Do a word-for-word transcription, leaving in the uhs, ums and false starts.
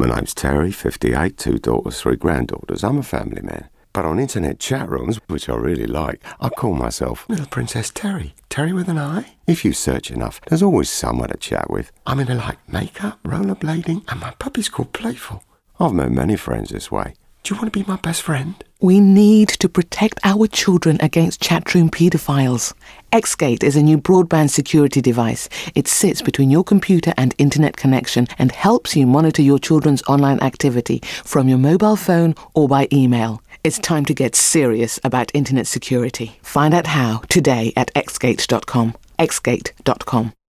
My name's Terry, fifty-eight, two daughters, three granddaughters. I'm a family man. But on internet chat rooms, which I really like, I call myself Little Princess Terry. Terry with an I. If you search enough, there's always someone to chat with. I'm into like makeup, rollerblading, and my puppy's called Playful. I've met many friends this way. Do you want to be my best friend? We need to protect our children against chatroom paedophiles. Xgate is a new broadband security device. It sits between your computer and internet connection and helps you monitor your children's online activity from your mobile phone or by email. It's time to get serious about internet security. Find out how today at xgate dot com. xgate dot com.